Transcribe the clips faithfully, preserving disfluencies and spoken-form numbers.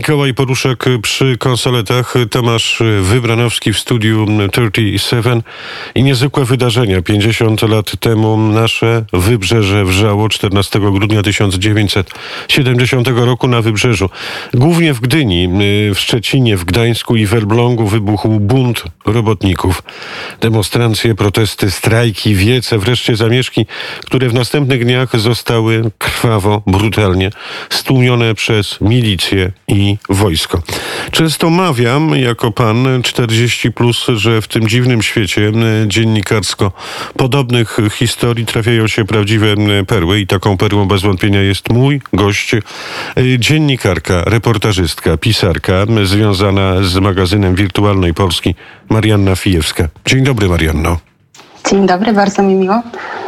Mikołaj Poruszek przy konsoletach, Tomasz Wybranowski w studiu trzydzieści siedem i niezwykłe wydarzenia. pięćdziesiąt lat temu nasze Wybrzeże wrzało czternastego grudnia tysiąc dziewięćset siedemdziesiątego roku na Wybrzeżu. Głównie w Gdyni, w Szczecinie, w Gdańsku i w Elblągu wybuchł bunt robotników. Demonstracje, protesty, strajki, wiece, wreszcie zamieszki, które w następnych dniach zostały krwawo, brutalnie stłumione przez milicję i wojsko. Często mawiam, jako pan czterdzieści plus, że w tym dziwnym świecie dziennikarsko podobnych historii trafiają się prawdziwe perły i taką perłą bez wątpienia jest mój gość, dziennikarka, reportażystka, pisarka związana z magazynem Wirtualnej Polski, Marianna Fijewska. Dzień dobry, Marianno. Dzień dobry, bardzo mi miło.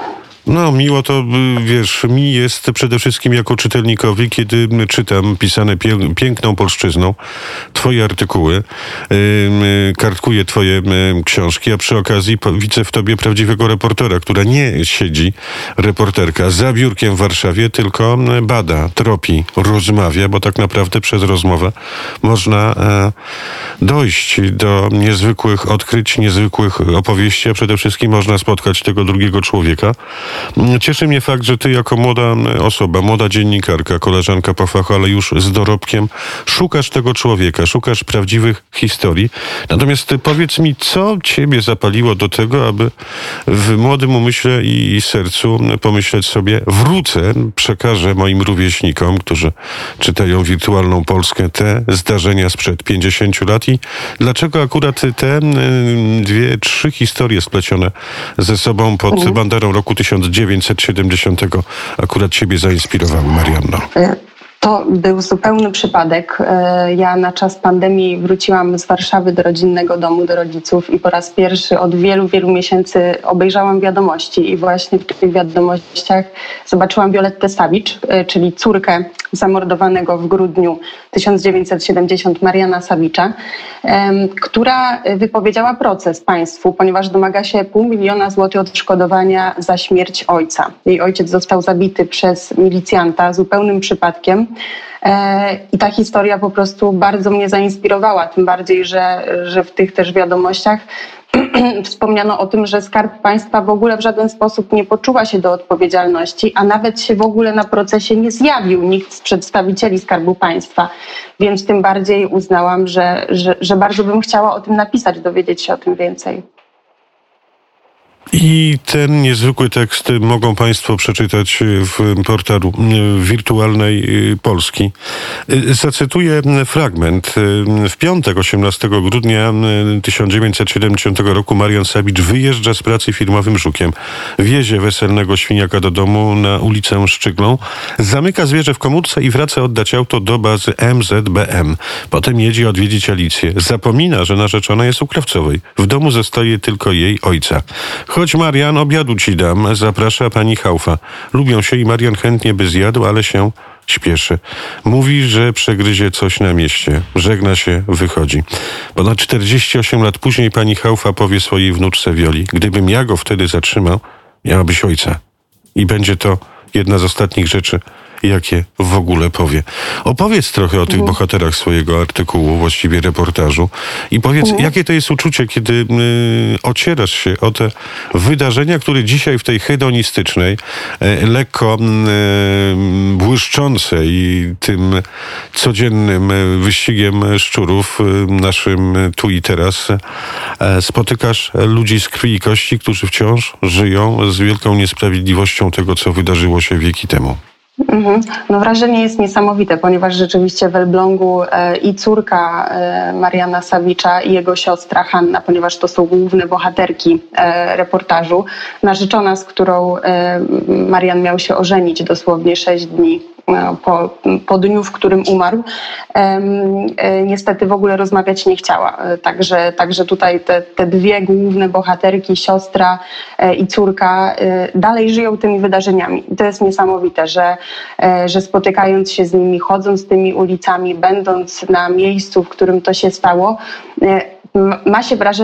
No, miło to, wiesz, mi jest przede wszystkim jako czytelnikowi, kiedy czytam pisane pie- piękną polszczyzną twoje artykuły, yy, kartkuję twoje yy, książki, a przy okazji po- widzę w tobie prawdziwego reportera, która nie siedzi, reporterka, za biurkiem w Warszawie, tylko bada, tropi, rozmawia, bo tak naprawdę przez rozmowę można e, dojść do niezwykłych odkryć, niezwykłych opowieści, a przede wszystkim można spotkać tego drugiego człowieka. Cieszy mnie fakt, że ty jako młoda osoba, młoda dziennikarka, koleżanka po fachu, ale już z dorobkiem, szukasz tego człowieka, szukasz prawdziwych historii. Natomiast ty powiedz mi, co ciebie zapaliło do tego, aby w młodym umyśle i sercu pomyśleć sobie, wrócę, przekażę moim rówieśnikom, którzy czytają Wirtualną Polskę, te zdarzenia sprzed pięćdziesięciu lat i dlaczego akurat te dwie, trzy historie splecione ze sobą pod mhm. banderą roku tysiąc dziewięćset siedemdziesiątego akurat ciebie zainspirowały, Marianno? To był zupełny przypadek. Ja na czas pandemii wróciłam z Warszawy do rodzinnego domu, do rodziców i po raz pierwszy od wielu, wielu miesięcy obejrzałam wiadomości i właśnie w tych wiadomościach zobaczyłam Violettę Savić, czyli córkę zamordowanego w grudniu tysiąc dziewięćset siedemdziesiątego Mariana Savicza, która wypowiedziała proces państwu, ponieważ domaga się pół miliona złotych odszkodowania za śmierć ojca. Jej ojciec został zabity przez milicjanta zupełnym przypadkiem. I ta historia po prostu bardzo mnie zainspirowała, tym bardziej, że, że w tych też wiadomościach wspomniano o tym, że Skarb Państwa w ogóle w żaden sposób nie poczuła się do odpowiedzialności, a nawet się w ogóle na procesie nie zjawił nikt z przedstawicieli Skarbu Państwa. Więc tym bardziej uznałam, że, że, że bardzo bym chciała o tym napisać, dowiedzieć się o tym więcej. I ten niezwykły tekst mogą państwo przeczytać w portalu Wirtualnej Polski. Zacytuję fragment. W piątek, osiemnastego grudnia tysiąc dziewięćset siedemdziesiątego roku Marian Savicz wyjeżdża z pracy firmowym Żukiem. Wiezie weselnego świniaka do domu na ulicę Szczyglą. Zamyka zwierzę w komórce i wraca oddać auto do bazy M Z B M. Potem jedzie odwiedzić Alicję. Zapomina, że narzeczona jest u Krawcowej. W domu zostaje tylko jej ojca. Chodź, Marian, obiadu ci dam, zaprasza pani Haufa. Lubią się i Marian chętnie by zjadł, ale się śpieszy. Mówi, że przegryzie coś na mieście. Żegna się, wychodzi. Ponad czterdzieści osiem lat później pani Haufa powie swojej wnuczce Wioli: gdybym ja go wtedy zatrzymał, miałabyś ojca. I będzie to jedna z ostatnich rzeczy, jakie w ogóle powie. Opowiedz trochę o tych mhm. bohaterach swojego artykułu, właściwie reportażu i powiedz, mhm. jakie to jest uczucie, kiedy y, ocierasz się o te wydarzenia, które dzisiaj w tej hedonistycznej, y, lekko y, błyszczącej tym codziennym wyścigiem szczurów, y, naszym tu i teraz, y, spotykasz ludzi z krwi i kości, którzy wciąż żyją z wielką niesprawiedliwością tego, co wydarzyło się wieki temu. Mhm. No wrażenie jest niesamowite, ponieważ rzeczywiście w Elblągu e, i córka e, Mariana Savicza i jego siostra Hanna, ponieważ to są główne bohaterki e, reportażu, narzeczona, z którą e, Marian miał się ożenić dosłownie sześć dni Po, po dniu, w którym umarł, e, niestety w ogóle rozmawiać nie chciała. Także, także tutaj te, te dwie główne bohaterki, siostra e, i córka, e, dalej żyją tymi wydarzeniami. I to jest niesamowite, że, e, że spotykając się z nimi, chodząc tymi ulicami, będąc na miejscu, w którym to się stało, e, ma się wrażenie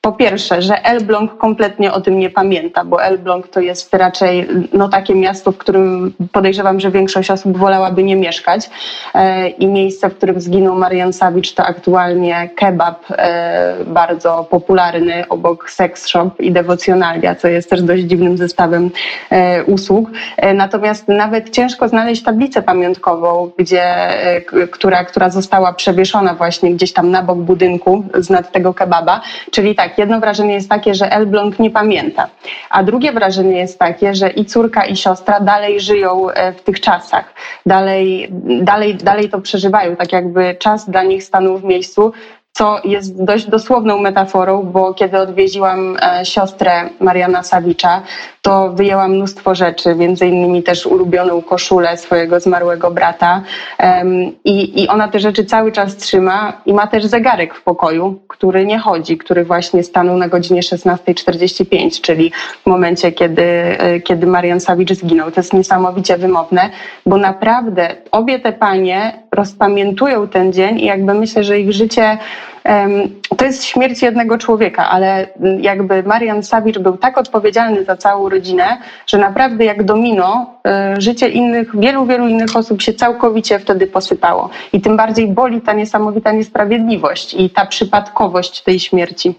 po pierwsze, że Elbląg kompletnie o tym nie pamięta, bo Elbląg to jest raczej no, takie miasto, w którym podejrzewam, że większość osób wolałaby nie mieszkać. E, I miejsce, w którym zginął Marian Sawicz, to aktualnie kebab e, bardzo popularny obok sex shop i dewocjonalia, co jest też dość dziwnym zestawem e, usług. E, natomiast nawet ciężko znaleźć tablicę pamiątkową, gdzie, e, która, która została przewieszona właśnie gdzieś tam na bok budynku z nad tego kebaba. Czyli tak, jedno wrażenie jest takie, że Elbląg nie pamięta, a drugie wrażenie jest takie, że i córka, i siostra dalej żyją w tych czasach, dalej, dalej, dalej to przeżywają, tak jakby czas dla nich stanął w miejscu, co jest dość dosłowną metaforą, bo kiedy odwiedziłam e, siostrę Mariana Sawicza, to wyjęłam mnóstwo rzeczy, między innymi też ulubioną koszulę swojego zmarłego brata um, i, i ona te rzeczy cały czas trzyma i ma też zegarek w pokoju, który nie chodzi, który właśnie stanął na godzinie szesnasta czterdzieści pięć, czyli w momencie, kiedy, kiedy Marian Sawicz zginął. To jest niesamowicie wymowne, bo naprawdę obie te panie rozpamiętują ten dzień i jakby myślę, że ich życie to jest śmierć jednego człowieka, ale jakby Marian Sawicz był tak odpowiedzialny za całą rodzinę, że naprawdę jak domino życie innych, wielu, wielu innych osób się całkowicie wtedy posypało. I tym bardziej boli ta niesamowita niesprawiedliwość i ta przypadkowość tej śmierci.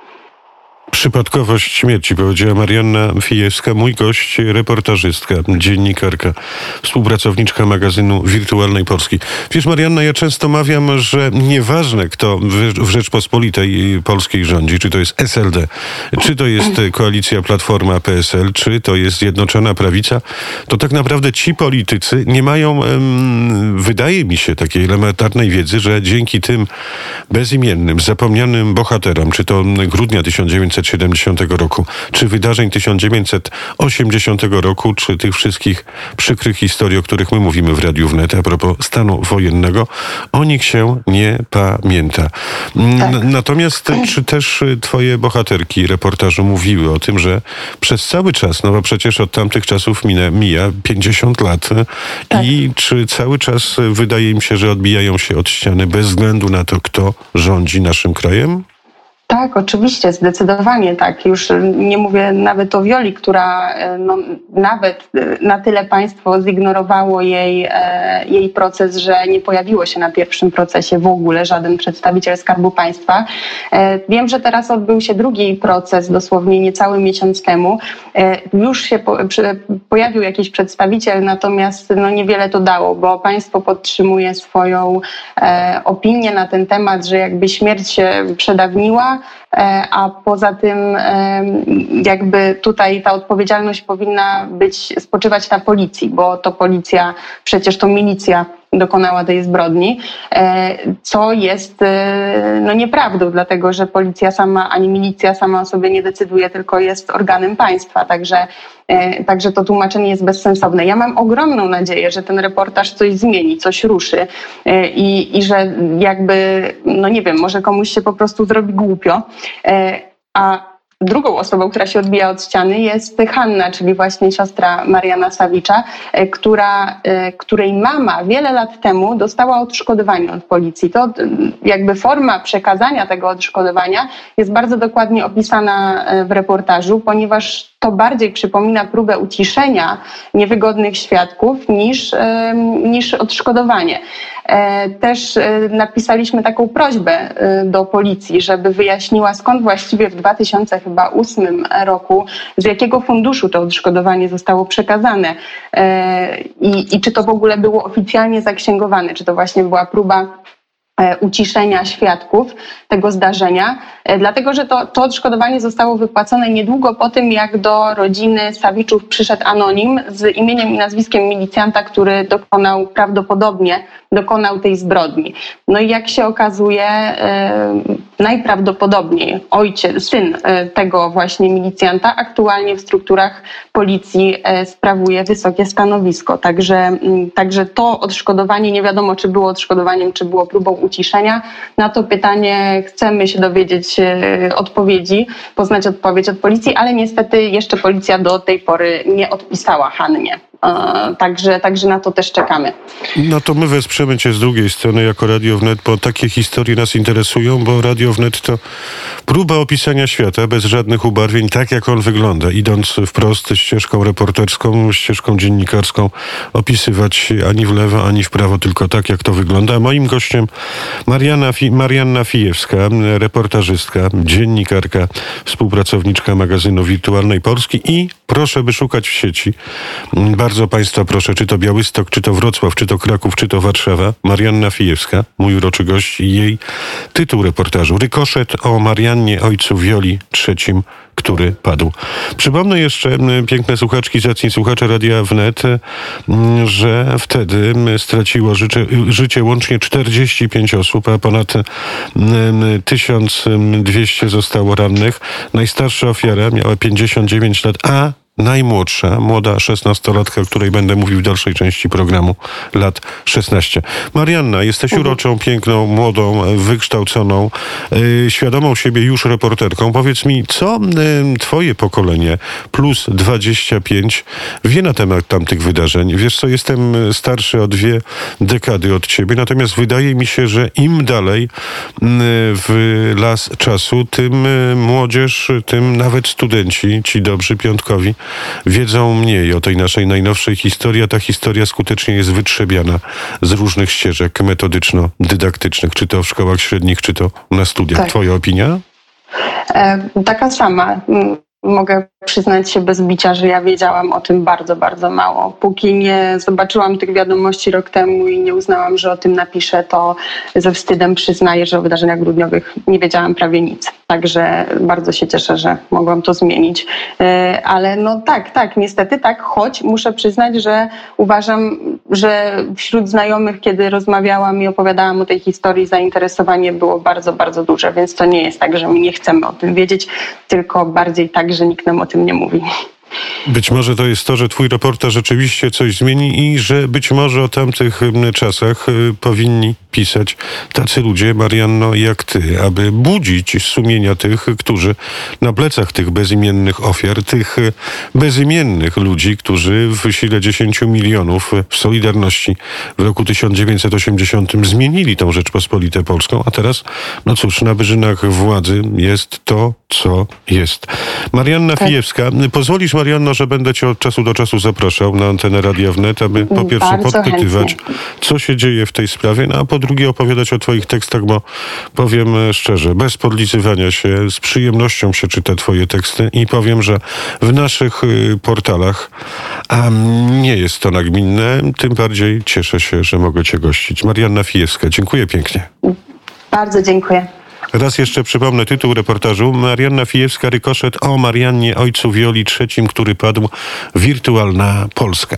Przypadkowość śmierci, powiedziała Marianna Fijewska, mój gość, reportażystka, dziennikarka, współpracowniczka magazynu Wirtualnej Polski. Wiesz, Marianna, ja często mawiam, że nieważne, kto w Rzeczpospolitej Polskiej rządzi, czy to jest S L D, czy to jest koalicja Platforma P S L, czy to jest Zjednoczona Prawica, to tak naprawdę ci politycy nie mają, wydaje mi się, takiej elementarnej wiedzy, że dzięki tym bezimiennym, zapomnianym bohaterom, czy to grudnia tysiąc dziewięćset siedemdziesiątego roku, czy wydarzeń tysiąc dziewięćset osiemdziesiątego roku, czy tych wszystkich przykrych historii, o których my mówimy w Radiu Wnet, a propos stanu wojennego, o nich się nie pamięta. Tak. Natomiast czy też twoje bohaterki reportażu mówiły o tym, że przez cały czas, no bo przecież od tamtych czasów mija, mija pięćdziesiąt lat tak. I czy cały czas wydaje im się, że odbijają się od ściany bez względu na to, kto rządzi naszym krajem? Tak, oczywiście, zdecydowanie tak. Już nie mówię nawet o Wioli, która no, nawet na tyle państwo zignorowało jej, e, jej proces, że nie pojawiło się na pierwszym procesie w ogóle żaden przedstawiciel Skarbu Państwa. E, wiem, że teraz odbył się drugi proces, dosłownie niecały miesiąc temu. E, już się po, przy, pojawił jakiś przedstawiciel, natomiast no, niewiele to dało, bo państwo podtrzymuje swoją e, opinię na ten temat, że jakby śmierć się przedawniła, a poza tym jakby tutaj ta odpowiedzialność powinna być, spoczywać na policji, bo to policja, przecież to milicja dokonała tej zbrodni, co jest no, nieprawdą, dlatego że policja sama, ani milicja sama o sobie nie decyduje, tylko jest organem państwa, także, także to tłumaczenie jest bezsensowne. Ja mam ogromną nadzieję, że ten reportaż coś zmieni, coś ruszy i, i że jakby, no nie wiem, może komuś się po prostu zrobi głupio, a drugą osobą, która się odbija od ściany, jest Hanna, czyli właśnie siostra Mariana Sawicza, która, której mama wiele lat temu dostała odszkodowanie od policji. To jakby forma przekazania tego odszkodowania jest bardzo dokładnie opisana w reportażu, ponieważ to bardziej przypomina próbę uciszenia niewygodnych świadków niż, niż odszkodowanie. Też napisaliśmy taką prośbę do policji, żeby wyjaśniła, skąd właściwie w dwa tysiące ósmym roku, z jakiego funduszu to odszkodowanie zostało przekazane i, i czy to w ogóle było oficjalnie zaksięgowane, czy to właśnie była próba uciszenia świadków tego zdarzenia, dlatego że to, to odszkodowanie zostało wypłacone niedługo po tym, jak do rodziny Sawiczów przyszedł anonim z imieniem i nazwiskiem milicjanta, który dokonał, prawdopodobnie dokonał tej zbrodni. No i jak się okazuje, e, najprawdopodobniej ojciec, syn e, tego właśnie milicjanta aktualnie w strukturach policji e, sprawuje wysokie stanowisko. Także, m, także to odszkodowanie, nie wiadomo czy było odszkodowaniem, czy było próbą uciszenia. Na to pytanie chcemy się dowiedzieć e, odpowiedzi, poznać odpowiedź od policji, ale niestety jeszcze policja do tej pory nie odpisała Hannie Także, także na to też czekamy. No to my wesprzemy Cię z drugiej strony jako Radio Wnet, bo takie historie nas interesują, bo Radio Wnet to próba opisania świata bez żadnych ubarwień, tak jak on wygląda, idąc wprost ścieżką reporterską, ścieżką dziennikarską, opisywać ani w lewo, ani w prawo, tylko tak, jak to wygląda. Moim gościem Marianna, Fi- Marianna Fijewska, reportażystka, dziennikarka, współpracowniczka magazynu Wirtualnej Polski i proszę, by szukać w sieci. Bardzo Państwa proszę, czy to Białystok, czy to Wrocław, czy to Kraków, czy to Warszawa. Marianna Fijewska, mój uroczy gość i jej tytuł reportażu. Rykoszet o Mariannie, ojcu Wioli trzecim, który padł. Przypomnę jeszcze, piękne słuchaczki, zacni słuchacze Radia Wnet, że wtedy straciło życie, życie łącznie czterdzieści pięć osób, a ponad tysiąc dwieście zostało rannych. Najstarsza ofiara miała pięćdziesiąt dziewięć lat, a najmłodsza, młoda szesnastolatka, o której będę mówił w dalszej części programu, lat szesnaście. Marianna, jesteś uroczą, piękną, młodą, wykształconą, yy, świadomą siebie już reporterką. Powiedz mi, co yy, twoje pokolenie plus dwadzieścia pięć wie na temat tamtych wydarzeń? Wiesz co, jestem starszy o dwie dekady od ciebie, natomiast wydaje mi się, że im dalej yy, w las czasu, tym yy, młodzież, tym nawet studenci, ci dobrzy, piątkowi, wiedzą mniej o tej naszej najnowszej historii, a ta historia skutecznie jest wytrzebiana z różnych ścieżek metodyczno-dydaktycznych, czy to w szkołach średnich, czy to na studiach. Tak. Twoja opinia? E, taka sama. Mogę przyznać się bez bicia, że ja wiedziałam o tym bardzo, bardzo mało. Póki nie zobaczyłam tych wiadomości rok temu i nie uznałam, że o tym napiszę, to ze wstydem przyznaję, że o wydarzeniach grudniowych nie wiedziałam prawie nic. Także bardzo się cieszę, że mogłam to zmienić. Ale no tak, tak, niestety tak, choć muszę przyznać, że uważam, że wśród znajomych, kiedy rozmawiałam i opowiadałam o tej historii, zainteresowanie było bardzo, bardzo duże, więc to nie jest tak, że my nie chcemy o tym wiedzieć, tylko bardziej tak, że nikt nam o tym nie mówi. Być może to jest to, że twój reportaż rzeczywiście coś zmieni i że być może o tamtych czasach powinni pisać tacy ludzie, Marianno, jak ty, aby budzić sumienia tych, którzy na plecach tych bezimiennych ofiar, tych bezimiennych ludzi, którzy w sile dziesięciu milionów w Solidarności w roku tysiąc dziewięćset osiemdziesiątym zmienili tą Rzeczpospolitę Polską, a teraz, no cóż, na wyżynach władzy jest to, co jest. Marianna Tak. Fijewska, pozwolisz, Marianno, że będę cię od czasu do czasu zapraszał na antenę Radia Wnet, aby po pierwsze Bardzo podpytywać, chętnie. co się dzieje w tej sprawie, no a po drugie opowiadać o twoich tekstach, bo powiem szczerze, bez podlicywania się, z przyjemnością się czyta twoje teksty i powiem, że w naszych y, portalach a nie jest to nagminne, tym bardziej cieszę się, że mogę cię gościć. Marianna Fijewska, dziękuję pięknie. Bardzo dziękuję. Raz jeszcze przypomnę tytuł reportażu. Marianna Fijewska, Rykoszet o Mariannie, ojcu Wioli trzecim, który padł. Wirtualna Polska.